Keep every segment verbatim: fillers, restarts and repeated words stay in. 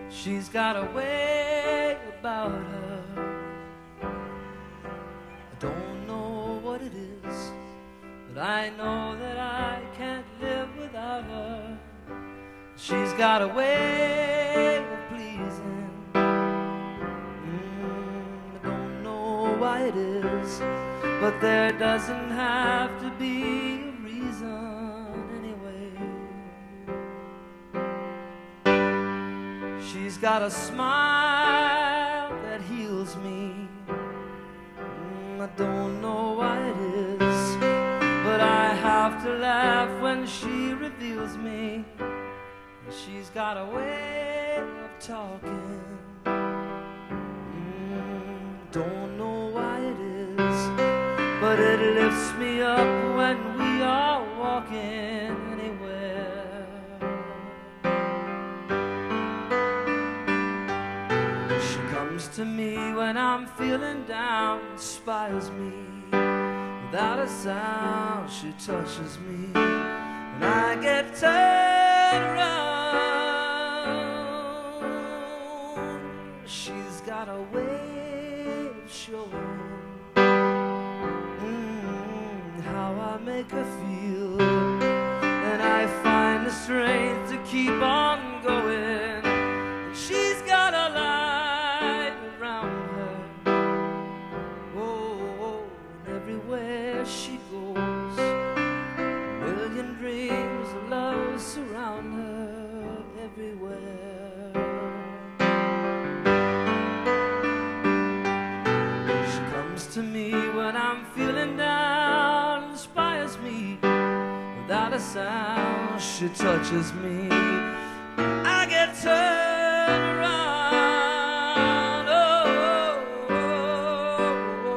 She's got a way about her. I don't know what it is, but I know that I can't live without her. She's got a way of pleasing. mm, I don't know why it is, but there doesn't have to be a reason anyway. She's got a smile that heals me. mm, I don't know why it is, but I have to laugh when she reveals me. She's got a way of talking. mm, Don't know why it is, but it lifts me up when we are walking anywhere. She comes to me when I'm feeling down, inspires me. Without a sound, she touches me, and I get turned around. She's got a way of showing mm, how I make her feel, and I find the strength to keep on going. And she's got a light around her. Oh, oh, and everywhere she goes, a million dreams of love surround her everywhere. To me when I'm feeling down, inspires me. Without a sound, she touches me. I get turned around. Oh, oh,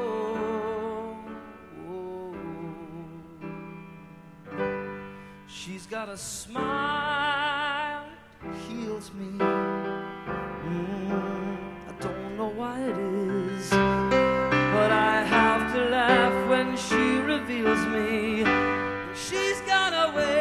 oh, oh. She's got a smile that heals me. mm, I don't know why it is, but I have to laugh when she reveals me. She's got a way